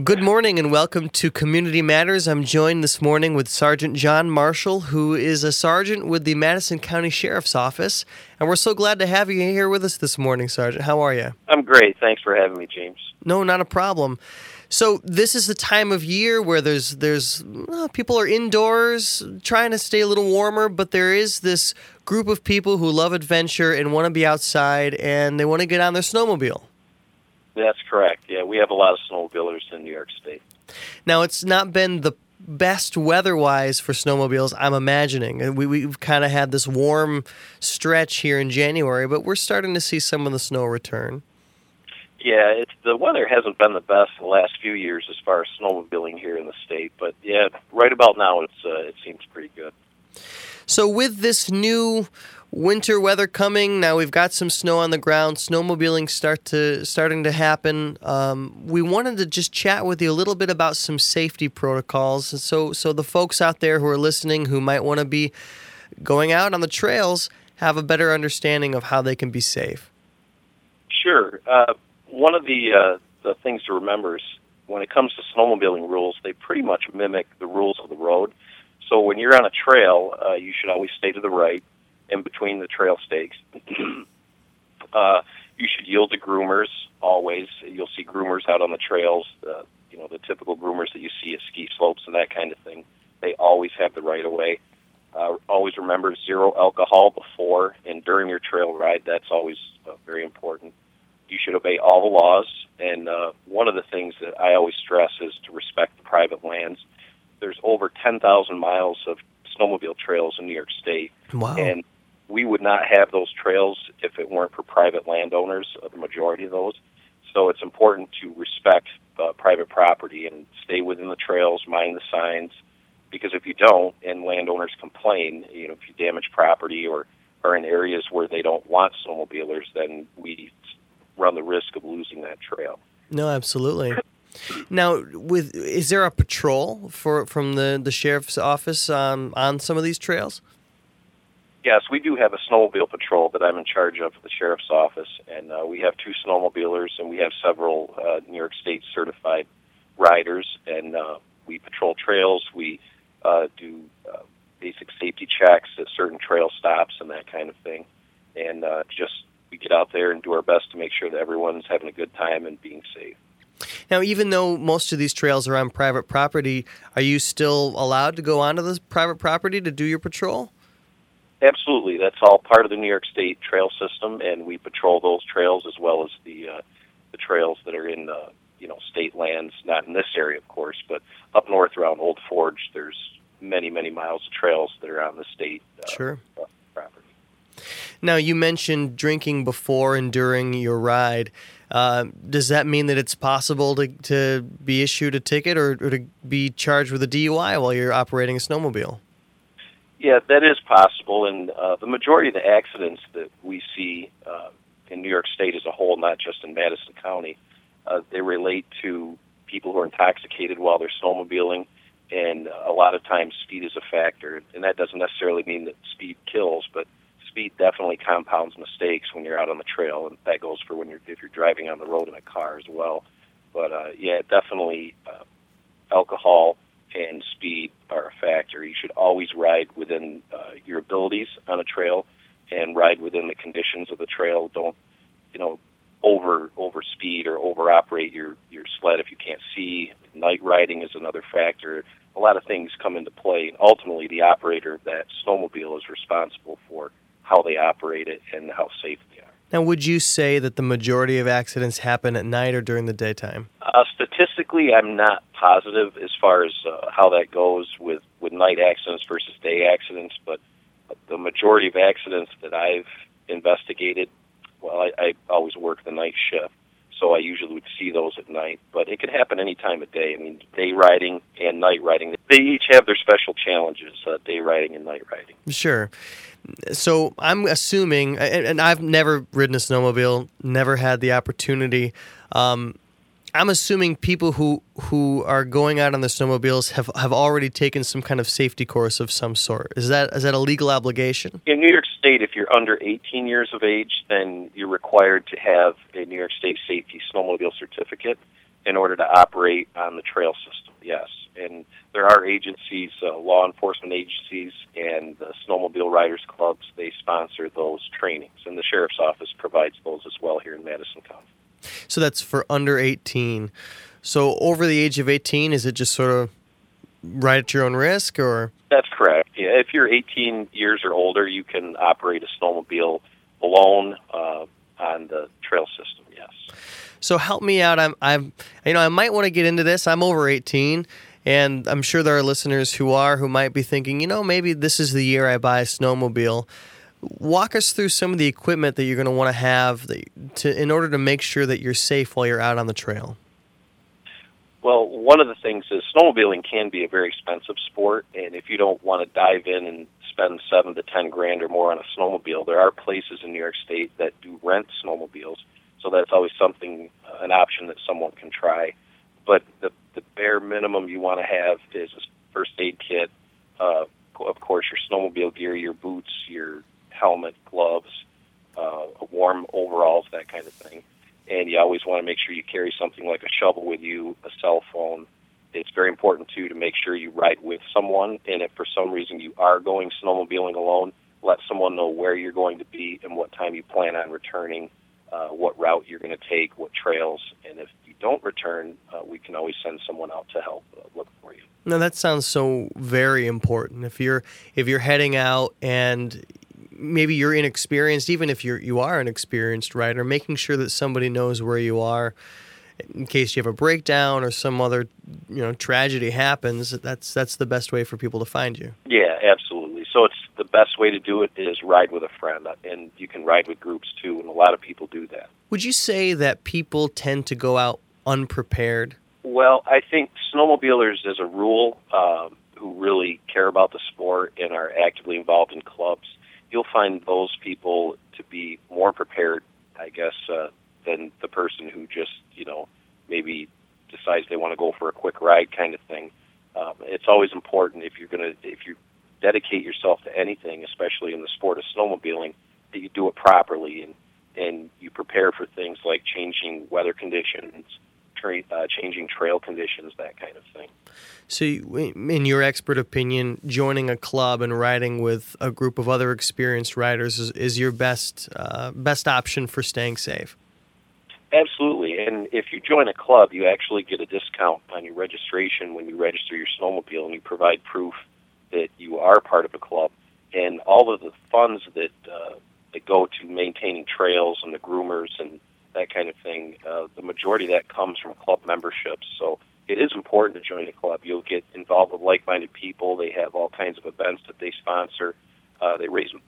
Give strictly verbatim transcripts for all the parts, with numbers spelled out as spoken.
Good morning and welcome to Community Matters. I'm joined this morning with Sergeant John Marshall, who is a sergeant with the Madison County Sheriff's Office. And we're so glad to have you here with us this morning, Sergeant. How are you? I'm great. Thanks for having me, James. No, not a problem. So this is the time of year where there's there's uh, people are indoors trying to stay a little warmer, but there is this group of people who love adventure and want to be outside and they want to get on their snowmobile. That's correct. Yeah, we have a lot of snowmobilers in New York State. Now, it's not been the best weather-wise for snowmobiles, I'm imagining. We, we've kind of had this warm stretch here in January, but we're starting to see some of the snow return. Yeah, it's, the weather hasn't been the best the last few years as far as snowmobiling here in the state, but yeah, right about now it's uh, it seems pretty good. So with this new winter weather coming, now we've got some snow on the ground, snowmobiling start to starting to happen. Um, we wanted to just chat with you a little bit about some safety protocols. And so, so the folks out there who are listening who might want to be going out on the trails have a better understanding of how they can be safe. Sure. Uh, one of the uh, the things to remember is when it comes to snowmobiling rules, they pretty much mimic the rules of the road. So when you're on a trail, uh, you should always stay to the right in between the trail stakes. uh, you should yield to groomers always. You'll see groomers out on the trails, uh, you know, the typical groomers that you see at ski slopes and that kind of thing. They always have the right of way. Uh, always remember zero alcohol before and during your trail ride. That's always uh, very important. You should obey all the laws, and uh, one of the things that I always stress is to respect the private lands. There's over ten thousand miles of snowmobile trails in New York State. Wow. And we would not have those trails if it weren't for private landowners, uh, the majority of those. So it's important to respect uh, private property and stay within the trails, mind the signs, because if you don't and landowners complain, you know, if you damage property or are in areas where they don't want snowmobilers, then we run the risk of losing that trail. No, absolutely. Now, with is there a patrol for from the, the sheriff's office um, on some of these trails? Yes, we do have a snowmobile patrol that I'm in charge of at the sheriff's office, and uh, we have two snowmobilers, and we have several uh, New York State certified riders, and uh, we patrol trails. We uh, do uh, basic safety checks at certain trail stops and that kind of thing, and uh, just we get out there and do our best to make sure that everyone's having a good time and being safe. Now, even though most of these trails are on private property, are you still allowed to go onto the private property to do your patrol? Absolutely. That's all part of the New York State trail system, and we patrol those trails as well as the uh, the trails that are in uh, you know state lands. Not in this area, of course, but up north around Old Forge, there's many, many miles of trails that are on the state uh, sure. property. Now, you mentioned drinking before and during your ride. Uh, does that mean that it's possible to, to be issued a ticket or, or to be charged with a D U I while you're operating a snowmobile? Yeah, that is possible, and uh, the majority of the accidents that we see uh, in New York State as a whole, not just in Madison County, uh, they relate to people who are intoxicated while they're snowmobiling, and a lot of times speed is a factor, and that doesn't necessarily mean that speed kills, but speed definitely compounds mistakes when you're out on the trail, and that goes for when you're if you're driving on the road in a car as well. But uh, yeah, definitely uh, alcohol and speed are a factor. You should always ride within uh, your abilities on a trail and ride within the conditions of the trail. Don't you know over over speed or over operate your your sled if you can't see. Night riding is another factor. A lot of things come into play, and ultimately the operator of that snowmobile is responsible for how they operate it and how safe they are. Now, would you say that the majority of accidents happen at night or during the daytime? Uh, statistically, I'm not positive as far as uh, how that goes with, with night accidents versus day accidents, but the majority of accidents that I've investigated, well, I, I always work the night shift, so I usually would see those at night, but it could happen any time of day. I mean, day riding and night riding, they each have their special challenges, uh, day riding and night riding. Sure. So I'm assuming, and I've never ridden a snowmobile, never had the opportunity. Um, I'm assuming people who, who are going out on the snowmobiles have, have already taken some kind of safety course of some sort. Is that is that a legal obligation? In New York State, if you're under eighteen years of age, then you're required to have a New York State Safety Snowmobile Certificate. in order to operate on the trail system, yes. And there are agencies, uh, law enforcement agencies, and the snowmobile riders clubs, they sponsor those trainings. And the sheriff's office provides those as well here in Madison County. So that's for under eighteen. So over the age of eighteen, is it just sort of right at your own risk, or? That's correct. Yeah, if you're eighteen years or older, you can operate a snowmobile alone uh, on the trail system, yes. So help me out. I'm, I'm, you know, I might want to get into this. I'm over eighteen, and I'm sure there are listeners who are who might be thinking, you know, maybe this is the year I buy a snowmobile. Walk us through some of the equipment that you're going to want to have that, to in order to make sure that you're safe while you're out on the trail. Well, one of the things is snowmobiling can be a very expensive sport, and if you don't want to dive in and spend seven to ten grand or more on a snowmobile, there are places in New York State that do rent snowmobiles, so that's always something, uh, an option that someone can try. But the, the bare minimum you want to have is a first aid kit, uh, of course, your snowmobile gear, your boots, your helmet, gloves, uh, warm overalls, that kind of thing. And you always want to make sure you carry something like a shovel with you, a cell phone. It's very important, too, to make sure you ride with someone. And if for some reason you are going snowmobiling alone, let someone know where you're going to be and what time you plan on returning, uh, what route you're going to take, what trails. And if you don't return, uh, we can always send someone out to help uh, look for you. No, that sounds so very important. If you're if you're heading out and maybe you're inexperienced, even if you're you are an experienced rider, making sure that somebody knows where you are in case you have a breakdown or some other, you know, tragedy happens. That's that's the best way for people to find you. Yeah, absolutely. So it's the best way to do it is ride with a friend, and you can ride with groups too, and a lot of people do that. Would you say that people tend to go out unprepared? Well, I think snowmobilers, as a rule, um, who really care about the sport and are actively involved in clubs, you'll find those people to be more prepared, I guess, uh, than the person who just, you know, maybe decides they want to go for a quick ride kind of thing. Um, it's always important if you're going to, if you dedicate yourself to anything, especially in the sport of snowmobiling, that you do it properly and, and you prepare for things like changing weather conditions, tra- uh, changing trail conditions, that kind of thing. So, in your expert opinion, joining a club and riding with a group of other experienced riders is, is your best uh, best option for staying safe? Absolutely. And if you join a club, you actually get a discount on your registration when you register your snowmobile, and you provide proof that you are part of a club. And all of the funds that uh, that go to maintaining trails and the groomers and that kind of thing, uh, the majority of that comes from club memberships. So it is important to join a club. You'll get involved with like-minded people. They have all kinds of events that they sponsor. Uh, they raise,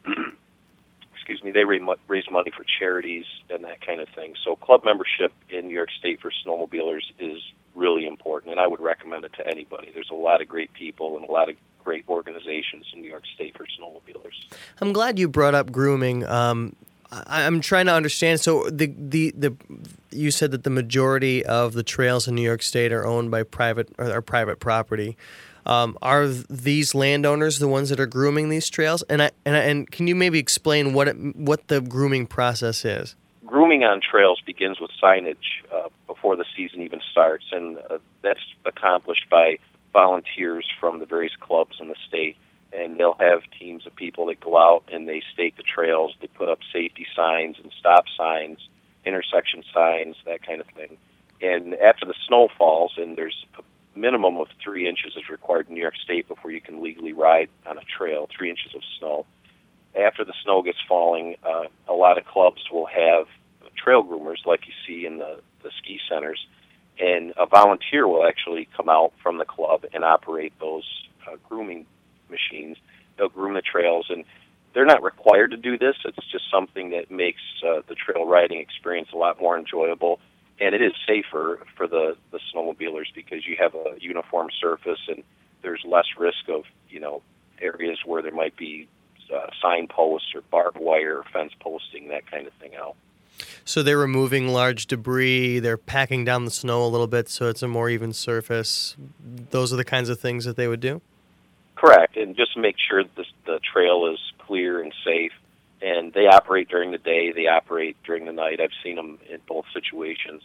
excuse me, they raise money for charities and that kind of thing. So club membership in New York State for snowmobilers is really important, and I would recommend it to anybody. There's a lot of great people and a lot of great organizations in New York State for snowmobilers. I'm glad you brought up grooming. Um, I, I'm trying to understand. So the, the the you said that the majority of the trails in New York State are owned by private or are private property. Um, are these landowners the ones that are grooming these trails? And I, and I, and can you maybe explain what it, what the grooming process is? Grooming on trails begins with signage uh, before the season even starts, and uh, that's accomplished by volunteers from the various clubs in the state. And they'll have teams of people that go out and they stake the trails. They put up safety signs and stop signs, intersection signs, that kind of thing. And after the snow falls, and there's a minimum of three inches is required in New York State before you can legally ride on a trail, three inches of snow. After the snow gets falling, uh, a lot of clubs will have trail groomers like you see in the, the ski centers, and a volunteer will actually come out from the club and operate those uh, grooming machines. They'll groom the trails, and they're not required to do this. It's just something that makes uh, the trail riding experience a lot more enjoyable, and it is safer for the, the snowmobilers because you have a uniform surface and there's less risk of, you know, areas where there might be uh, signposts or barbed wire or fence posting, that kind of thing out. So they're removing large debris, they're packing down the snow a little bit so it's a more even surface. Those are the kinds of things that they would do? Correct, and just make sure that the trail is clear and safe. And they operate during the day, they operate during the night. I've seen them in both situations.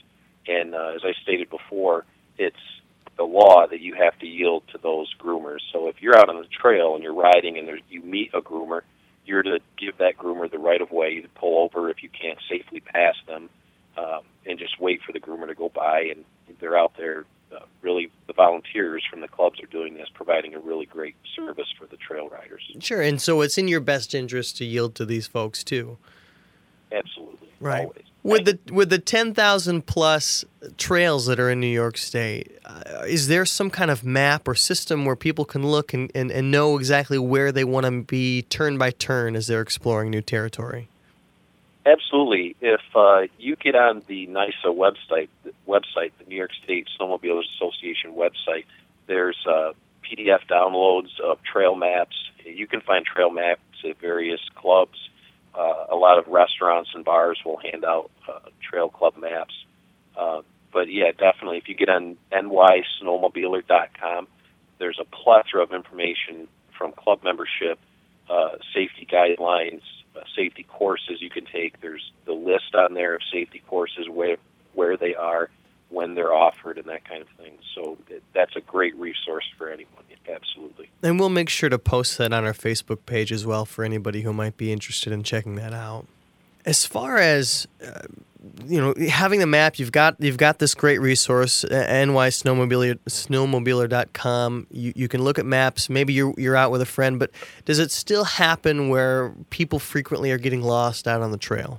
And uh, as I stated before, it's the law that you have to yield to those groomers. So if you're out on the trail and you're riding and there's, you meet a groomer, you're to give that groomer the right of way to pull over if you can't safely pass them, um, and just wait for the groomer to go by. And they're out there, uh, really, the volunteers from the clubs are doing this, providing a really great service for the trail riders. Sure, and so it's in your best interest to yield to these folks too. Absolutely, right. Always. With the with the ten thousand plus trails that are in New York State, uh, is there some kind of map or system where people can look and, and, and know exactly where they want to be turn by turn as they're exploring new territory? Absolutely. If uh, you get on the NYSA website, the website, the New York State Snowmobilers Association website, there's uh, P D F downloads of trail maps. You can find trail maps at various clubs. Uh, a lot of restaurants and bars will hand out uh, trail club maps. Uh, but, yeah, definitely, if you get on N Y snowmobiler dot com, there's a plethora of information from club membership, uh, safety guidelines, uh, safety courses you can take. There's the list on there of safety courses, where, where they are, when they're offered, and that kind of thing. So it, that's a great resource for anyone, absolutely. And we'll make sure to post that on our Facebook page as well for anybody who might be interested in checking that out. As far as uh, you know, having the map, you've got you've got this great resource, N Y snowmobiler snowmobiler dot com. You you can look at maps. Maybe you're you're out with a friend, but does it still happen where people frequently are getting lost out on the trail?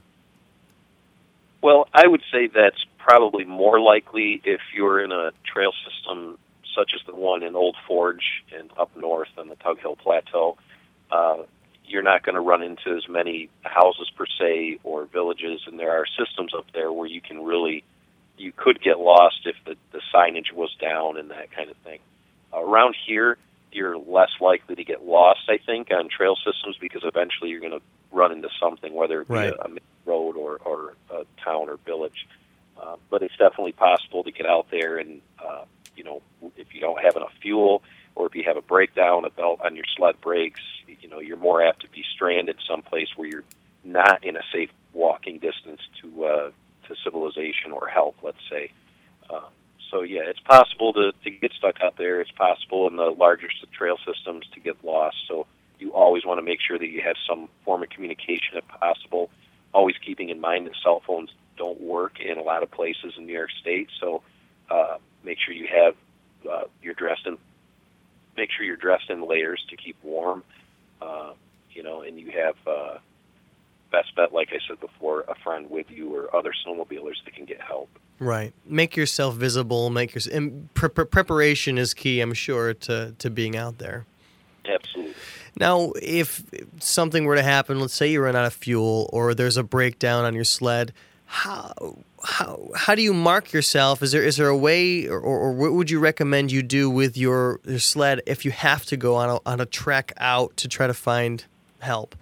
Well, I would say that's probably more likely if you're in a trail system such as the one in Old Forge and up north on the Tug Hill Plateau. Uh, you're not going to run into as many houses per se or villages, and there are systems up there where you can really, you could get lost if the, the signage was down and that kind of thing. Uh, around here, you're less likely to get lost, I think, on trail systems because eventually you're going to run into something, whether it be right. a, a road or, or a town or village. Uh, but it's definitely possible to get out there and, uh, you know, if you don't have enough fuel or if you have a breakdown, a belt on your sled breaks, you know, you're more apt to be stranded someplace where you're not in a safe walking distance to uh, to civilization or help, let's say. Uh, so, yeah, it's possible to, to get stuck out there. It's possible in the larger trail systems to get lost. So you always want to make sure that you have some form of communication if possible, always keeping in mind that cell phones don't work in a lot of places in New York State. So uh, make sure you have uh, you're dressed in make sure you're dressed in layers to keep warm. Uh, you know, and you have uh, best bet, like I said before, a friend with you or other snowmobilers that can get help. Right. Make yourself visible. Make your and pre- pre- preparation is key, I'm sure, to to being out there. Absolutely. Now, if something were to happen, let's say you run out of fuel or there's a breakdown on your sled, how how how do you mark yourself? Is there is there a way, or, or what would you recommend you do with your, your sled if you have to go on a, on a trek out to try to find help?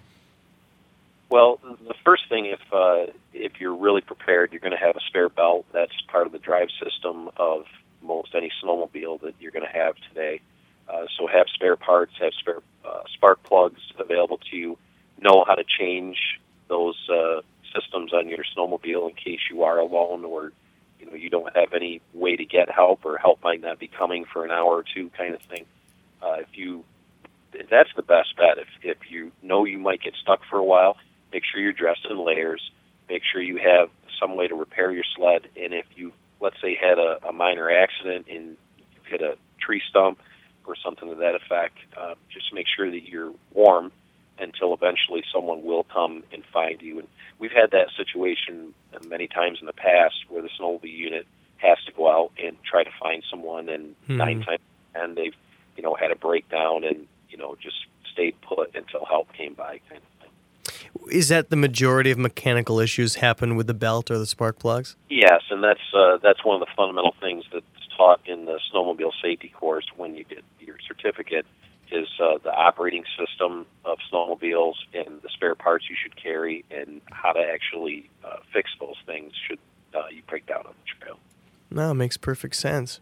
Well, the first thing, if uh, if you're really prepared, you're going to have a spare belt. That's part of the drive system of most any snowmobile that you're going to have today. Uh, so have spare parts, have spare uh, spark plugs available to you. Know how to change those uh, systems on your snowmobile in case you are alone or you know you don't have any way to get help or help might not be coming for an hour or two, kind of thing. Uh, if you, that's the best bet. If if you know you might get stuck for a while, make sure you're dressed in layers. Make sure you have some way to repair your sled. And if you, let's say, had a, a minor accident and you hit a tree stump or something to that effect, uh, just make sure that you're warm until eventually someone will come and find you. And we've had that situation many times in the past where the snowmobile unit has to go out and try to find someone, and mm-hmm. nine times and they've, you know, had a breakdown and, you know, just stayed put until help came by, kind of thing. Is that the majority of mechanical issues happen with the belt or the spark plugs? Yes, and that's uh, that's one of the fundamental things that's taught in the snowmobile safety course when you get your certificate is uh, the operating system of snowmobiles and the spare parts you should carry and how to actually uh, fix those things should uh, you break down on the trail. No, it makes perfect sense.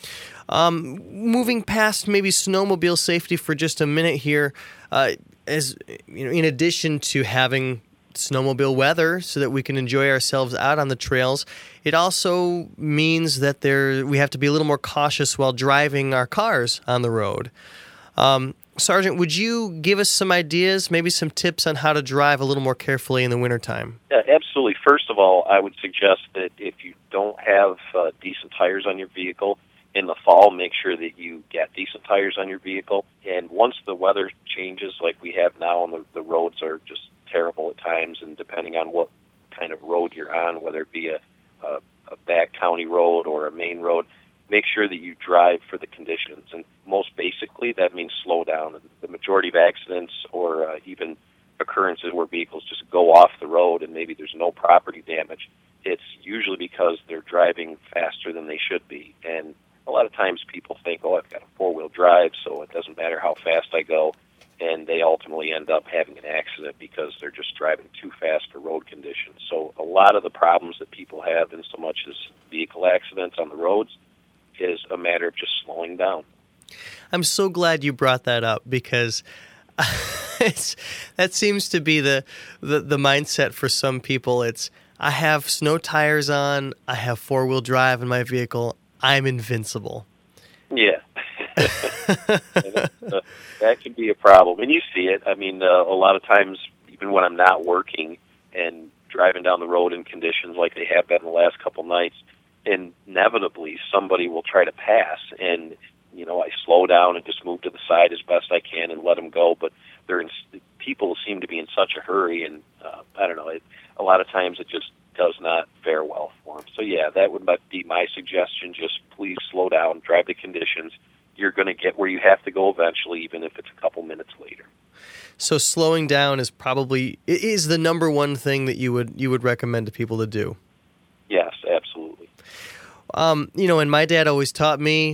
Um, moving past maybe snowmobile safety for just a minute here, uh, as you know, in addition to having snowmobile weather so that we can enjoy ourselves out on the trails. It also means that there we have to be a little more cautious while driving our cars on the road. Um, Sergeant, would you give us some ideas, maybe some tips on how to drive a little more carefully in the wintertime? Yeah, absolutely. First of all, I would suggest that if you don't have uh, decent tires on your vehicle, in the fall, make sure that you get decent tires on your vehicle. And once the weather changes like we have now, and the, the roads are just terrible at times, and depending on what kind of road you're on, whether it be a, a, a back county road or a main road, make sure that you drive for the conditions. And most basically, that means slow down. And the majority of accidents or uh, even occurrences where vehicles just go off the road and maybe there's no property damage, it's usually because they're driving faster than they should be. And a lot of times people think, oh, I've got a four-wheel drive, so it doesn't matter how fast I go, and they ultimately end up having an accident because they're just driving too fast for road conditions. So a lot of the problems that people have in so much as vehicle accidents on the roads is a matter of just slowing down. I'm so glad you brought that up because it's, that seems to be the, the, the mindset for some people. It's, I have snow tires on, I have four-wheel drive in my vehicle, I'm invincible. Yeah. uh, that can be a problem. And you see it. I mean, uh, a lot of times, even when I'm not working and driving down the road in conditions like they have been the last couple nights, inevitably somebody will try to pass. And, you know, I slow down and just move to the side as best I can and let them go. But they're in, people seem to be in such a hurry. And, uh, I don't know, it, a lot of times it just does not fare well for them. So, yeah, that would be my suggestion. Just please slow down, drive the conditions. You're going to get where you have to go eventually, even if it's a couple minutes later. So slowing down is probably is the number one thing that you would you would recommend to people to do. Yes, absolutely. Um, you know, and my dad always taught me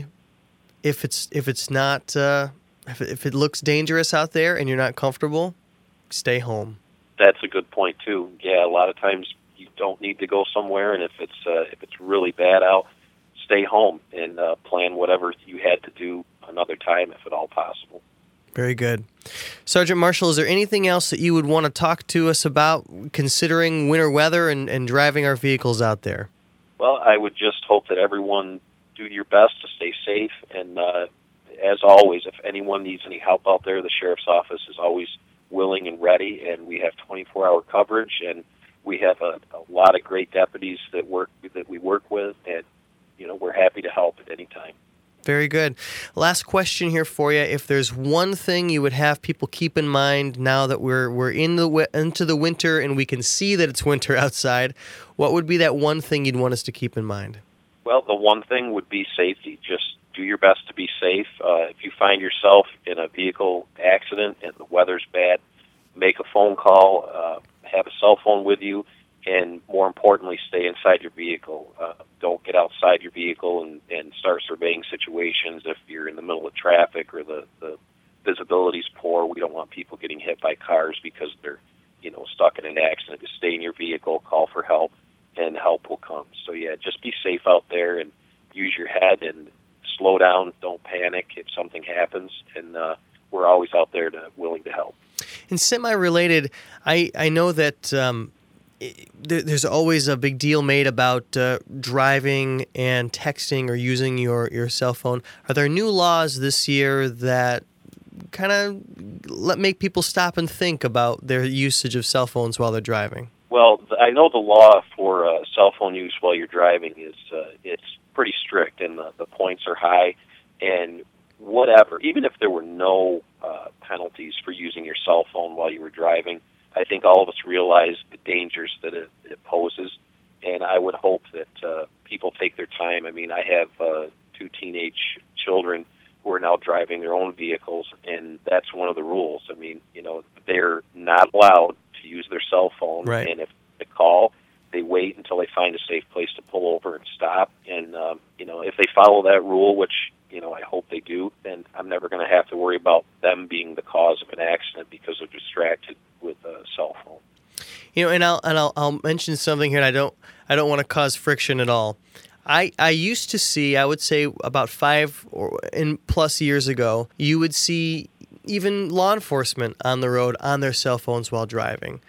if it's if it's not uh, if it, if it looks dangerous out there and you're not comfortable, stay home. That's a good point too. Yeah, a lot of times you don't need to go somewhere, and if it's uh, if it's really bad out, stay home and uh, plan whatever you had to do another time, if at all possible. Very good. Sergeant Marshall, is there anything else that you would want to talk to us about considering winter weather and, and driving our vehicles out there? Well, I would just hope that everyone do your best to stay safe, and uh, as always, if anyone needs any help out there, the Sheriff's Office is always willing and ready, and we have twenty-four hour coverage, and we have a, a lot of great deputies that work that we work with, and you know we're happy to help at any time. Very good. Last question here for you. If there's one thing you would have people keep in mind now that we're we're in the into the winter and we can see that it's winter outside, what would be that one thing you'd want us to keep in mind? Well, the one thing would be safety. Just do your best to be safe. Uh, if you find yourself in a vehicle accident and the weather's bad, make a phone call, uh, have a cell phone with you, and more importantly, stay inside your vehicle. Uh, don't get outside your vehicle and, and start surveying situations if you're in the middle of traffic or the, the visibility's poor. We don't want people getting hit by cars because they're, you know, stuck in an accident. Just stay in your vehicle, call for help, and help will come. So, yeah, just be safe out there and use your head and slow down. Don't panic if something happens. And uh, we're always out there to willing to help. And semi-related, I, I know that um, there, there's always a big deal made about uh, driving and texting or using your, your cell phone. Are there new laws this year that kind of let make people stop and think about their usage of cell phones while they're driving? Well, I know the law for uh, cell phone use while you're driving is uh, it's pretty strict, and the, the points are high. And whatever, even if there were no uh, penalties for using your cell phone while you were driving, I think all of us realize the dangers that it, it poses, and I would hope that uh, people take their time. I mean, I have uh, two teenage children who are now driving their own vehicles, and that's one of the rules. I mean, you know, they're not allowed to use their cell phone, right. And if they call, they wait until they find a safe place to pull over and stop. And, um, you know, if they follow that rule, which, you know, I hope they do, then I'm never going to have to worry about them being the cause of an accident because they're distracted with a cell phone. You know, and I'll and I'll, I'll mention something here, and I don't I don't want to cause friction at all. I, I used to see, I would say about five or in plus years ago, you would see even law enforcement on the road on their cell phones while driving.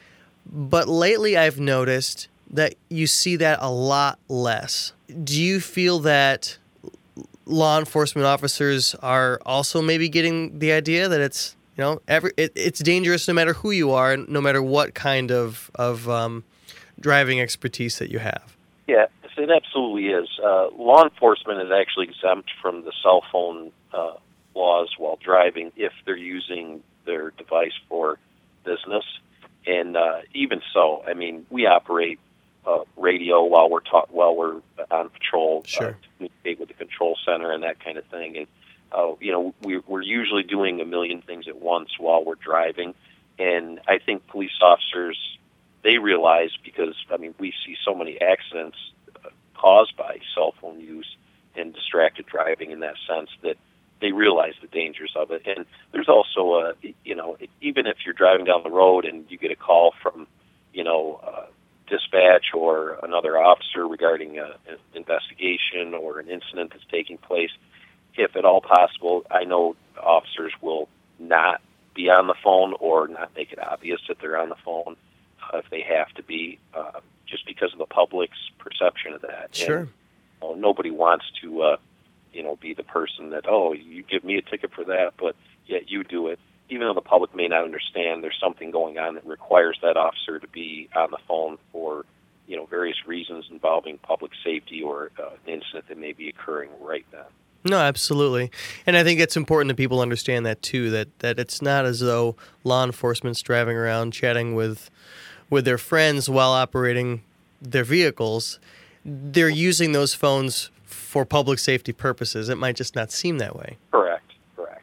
But lately I've noticed that you see that a lot less. Do you feel that law enforcement officers are also maybe getting the idea that it's, you know, every it, it's dangerous no matter who you are, and no matter what kind of, of um, driving expertise that you have? Yeah, it absolutely is. Uh, law enforcement is actually exempt from the cell phone uh, laws while driving if they're using their device for business. And uh, even so, I mean, we operate uh, radio while we're ta- while we're on patrol, sure. uh, to communicate with the control center and that kind of thing. And uh, you know, we, we're usually doing a million things at once while we're driving. And I think police officers, they realize, because I mean, we see so many accidents uh, caused by cell phone use and distracted driving in that sense, that they realize the dangers of it. And there's also a, you know, even if you're driving down the road and you get a call from, you know, uh, dispatch or another officer regarding a, an investigation or an incident that's taking place, if at all possible, I know officers will not be on the phone or not make it obvious that they're on the phone uh, if they have to be, uh, just because of the public's perception of that. Sure. And, you know, nobody wants to, uh, you know, be the person that, oh, you give me a ticket for that, but yet you do it. Even though the public may not understand, there's something going on that requires that officer to be on the phone for, you know, various reasons involving public safety or uh, an incident that may be occurring right then. No, absolutely. And I think it's important that people understand that, too, that, that it's not as though law enforcement's driving around chatting with with their friends while operating their vehicles. They're using those phones for public safety purposes. It might just not seem that way. Correct, correct.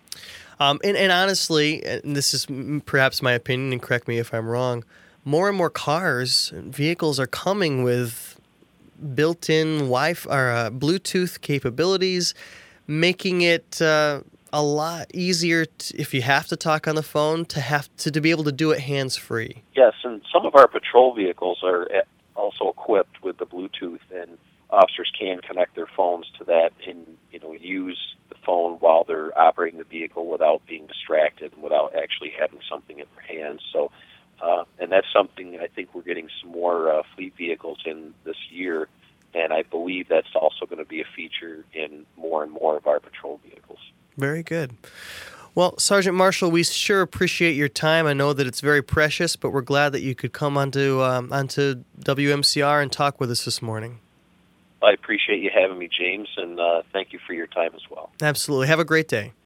Um, and, and honestly, and this is perhaps my opinion, and correct me if I'm wrong, more and more cars and vehicles are coming with built-in Wi-Fi or uh, Bluetooth capabilities, making it uh, a lot easier to, if you have to talk on the phone, to have to, to be able to do it hands-free. Yes, and some of our patrol vehicles are also equipped with the Bluetooth, and officers can connect their phones to that and, you know, use the phone while they're operating the vehicle without being distracted and without actually having something in their hands. So, uh, and that's something I think we're getting some more uh, fleet vehicles in this year, and I believe that's also going to be a feature in more and more of our patrol vehicles. Very good. Well, Sergeant Marshall, we sure appreciate your time. I know that it's very precious, but we're glad that you could come onto um, onto W M C R and talk with us this morning. I appreciate you having me, James, and uh, thank you for your time as well. Absolutely. Have a great day.